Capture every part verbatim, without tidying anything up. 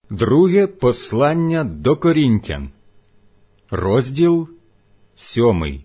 Друге послання до Корінтян, розділ сьомий.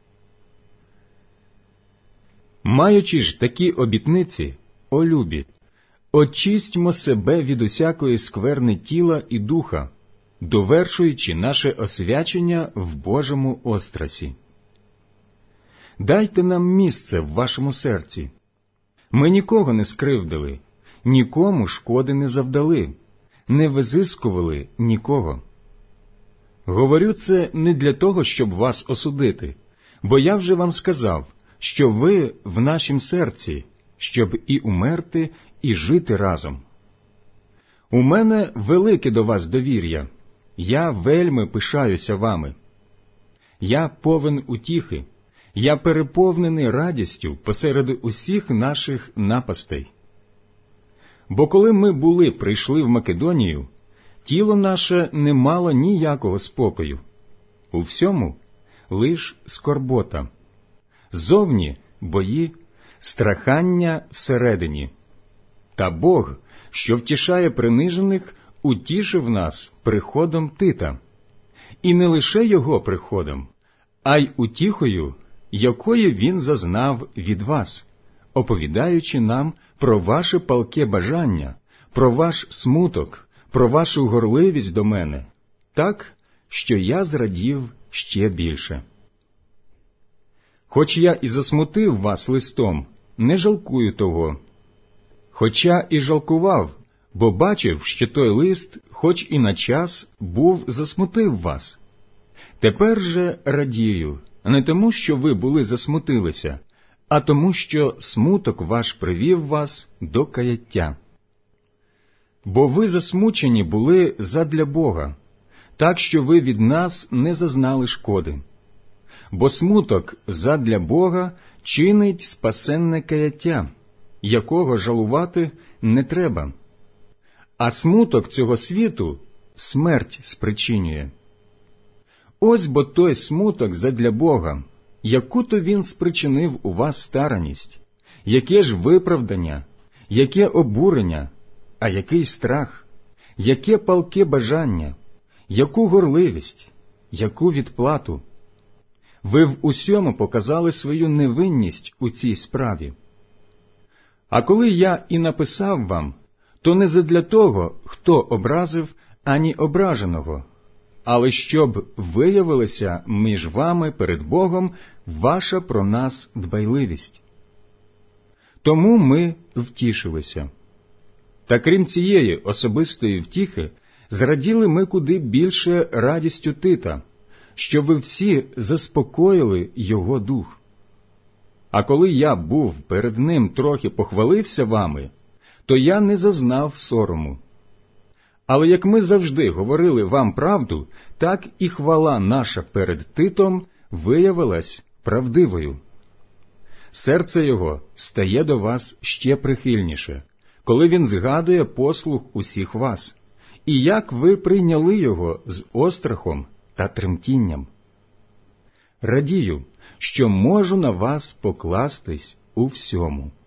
Маючи ж такі обітниці, о любі, очистьмо себе від усякої скверни тіла і духа, довершуючи наше освячення в Божому острасі. Дайте нам місце в вашому серці. Ми нікого не скривдили, нікому шкоди не завдали, не визискували нікого. Говорю це не для того, щоб вас осудити, бо я вже вам сказав, що ви в нашім серці, щоб і умерти, і жити разом. У мене велике до вас довір'я, я вельми пишаюся вами. Я повен утіхи, я переповнений радістю посеред усіх наших напастей. Бо коли ми були прийшли в Македонію, тіло наше не мало ніякого спокою. У всьому лиш скорбота. Зовні бої, страхання всередині. Та Бог, що втішає принижених, утішив нас приходом Тита. І не лише його приходом, а й утіхою, якої він зазнав від вас, оповідаючи нам про ваше палке бажання, про ваш смуток, про вашу горливість до мене, так, що я зрадів ще більше. Хоч я і засмутив вас листом, не жалкую того. Хоча і жалкував, бо бачив, що той лист, хоч і на час, був засмутив вас. Тепер же радію, не тому, що ви були засмутилися, а тому, що смуток ваш привів вас до каяття. Бо ви засмучені були задля Бога, так що ви від нас не зазнали шкоди. Бо смуток задля Бога чинить спасенне каяття, якого жалувати не треба. А смуток цього світу смерть спричинює. Ось бо той смуток задля Бога, яку-то він спричинив у вас стараність, яке ж виправдання, яке обурення, а який страх, яке палке бажання, яку горливість, яку відплату. Ви в усьому показали свою невинність у цій справі. А коли я і написав вам, то не задля того, хто образив, ані ображеного, але щоб виявилася між вами перед Богом ваша про нас дбайливість. Тому ми втішилися. Та крім цієї особистої втіхи, зраділи ми куди більше радістю Тита, що ви всі заспокоїли його дух. А коли я був перед ним трохи похвалився вами, то я не зазнав сорому. Але як ми завжди говорили вам правду, так і хвала наша перед Титом виявилась правдивою. Серце його стає до вас ще прихильніше, коли він згадує послуг усіх вас, і як ви прийняли його з острахом та тремтінням. Радію, що можу на вас покластись у всьому.